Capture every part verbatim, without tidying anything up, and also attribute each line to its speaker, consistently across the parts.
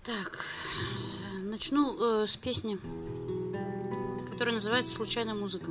Speaker 1: Так, начну э, с песни, которая называется «Случайная музыка».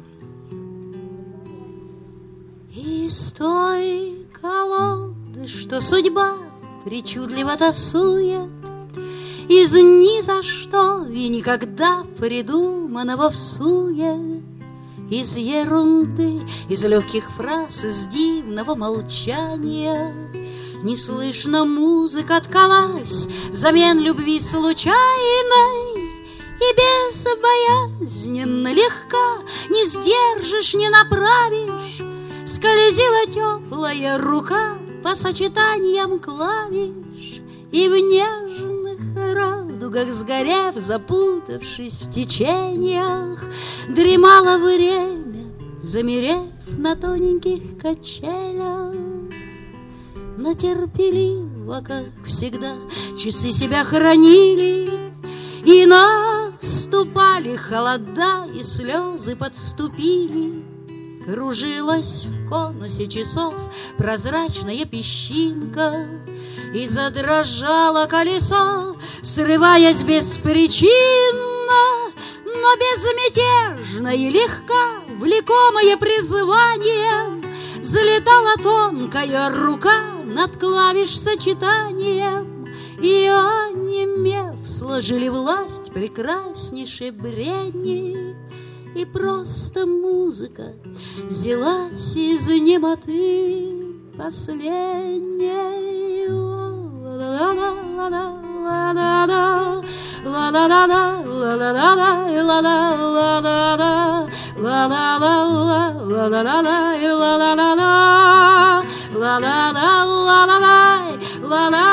Speaker 1: Из той колоды, что судьба причудливо тасует, из ни за что и никогда придуманного всуе, из ерунды, из легких фраз, из дивного молчания не слышно, музыка ткалась взамен любви случайной, и безбоязненно легка, не сдержишь, не направишь, скользила теплая рука по сочетаниям клавиш, и в нежных радугах сгорев, запутавшись в течениях, дремало время, замерев на тоненьких качелях. Но терпеливо, как всегда, часы себя хранили, и наступали холода, и слезы подступили. Кружилась в конусе часов прозрачная песчинка, и задрожало колесо, срываясь беспричинно, но безмятежно и легка, влекомая призванием, взлетала тонкая рука над клавиш сочетанием, и, онемев, сложили власть прекраснейшей бредни, и просто музыка взялась из немоты последней. La la la